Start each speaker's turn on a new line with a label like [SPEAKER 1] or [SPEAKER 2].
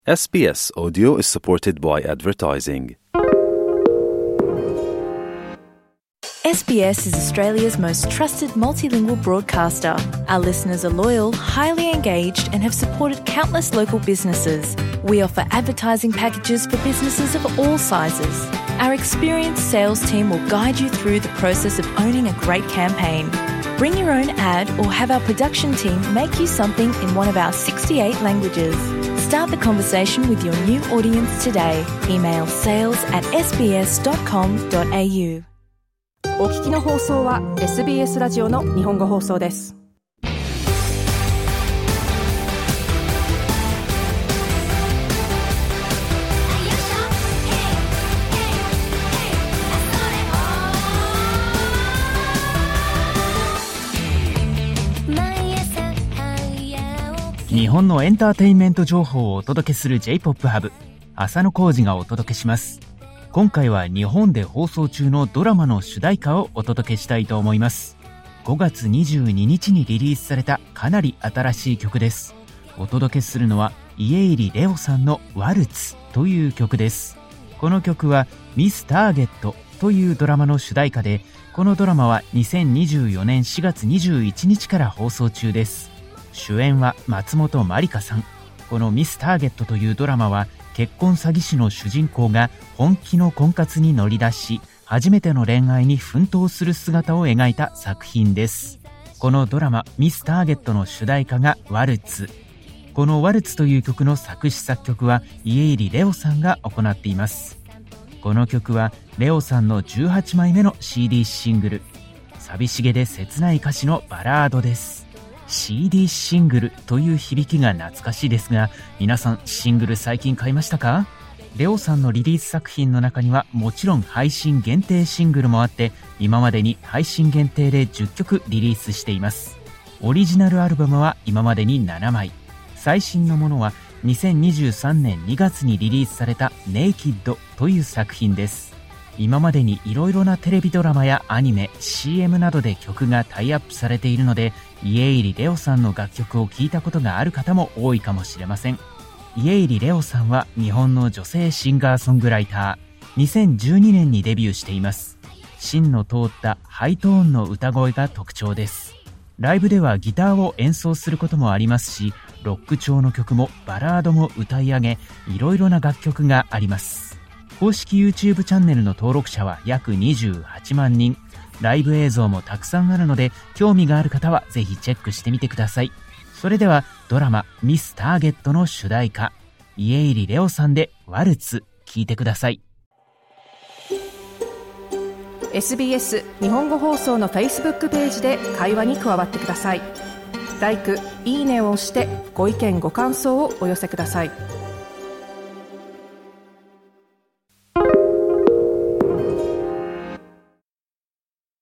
[SPEAKER 1] SBS Audio is supported by advertising.
[SPEAKER 2] SBS is Australia's most trusted multilingual broadcaster. Our listeners are loyal, highly engaged, and have supported countless local businesses. We offer advertising packages for businesses of all sizes. Our experienced sales team will guide you through the process of owning a great campaign. Bring your own ad or have our production team make you something in one of our 68 languages. Start the conversation with your new audience today. Email sales@sbs.com.au。
[SPEAKER 3] お聞きの放送は SBS ラジオの日本語放送です。
[SPEAKER 4] 日本のエンターテインメント情報をお届けする J-POP ハブ、浅野浩二がお届けします。今回は日本で放送中のドラマの主題歌をお届けしたいと思います。5月22日にリリースされたかなり新しい曲です。お届けするのは家入レオさんのワルツという曲です。この曲はミスターゲットというドラマの主題歌で、このドラマは2024年4月21日から放送中です。主演は松本まりかさん。このミスターゲットというドラマは結婚詐欺師の主人公が本気の婚活に乗り出し、初めての恋愛に奮闘する姿を描いた作品です。このドラマミスターゲットの主題歌がワルツ。このワルツという曲の作詞作曲は家入レオさんが行っています。この曲はレオさんの18枚目の CD シングル。寂しげで切ない歌詞のバラードです。CD シングルという響きが懐かしいですが、皆さんシングル最近買いましたか？レオさんのリリース作品の中にはもちろん配信限定シングルもあって、今までに配信限定で10曲リリースしています。オリジナルアルバムは今までに7枚。最新のものは2023年2月にリリースされたネイキッドという作品です。今までにいろいろなテレビドラマやアニメ、CM などで曲がタイアップされているので、家入レオさんの楽曲を聴いたことがある方も多いかもしれません。家入レオさんは日本の女性シンガーソングライター。2012年にデビューしています。芯の通ったハイトーンの歌声が特徴です。ライブではギターを演奏することもありますし、ロック調の曲もバラードも歌い上げ、いろいろな楽曲があります。公式 YouTube チャンネルの登録者は約28万人。ライブ映像もたくさんあるので、興味がある方はぜひチェックしてみてください。それではドラマミスターゲットの主題歌、家入レオさんでワルツ、聴いてください。
[SPEAKER 3] SBS 日本語放送の Facebook ページで会話に加わってください。LIKE、いいねを押してご意見ご感想をお寄せください。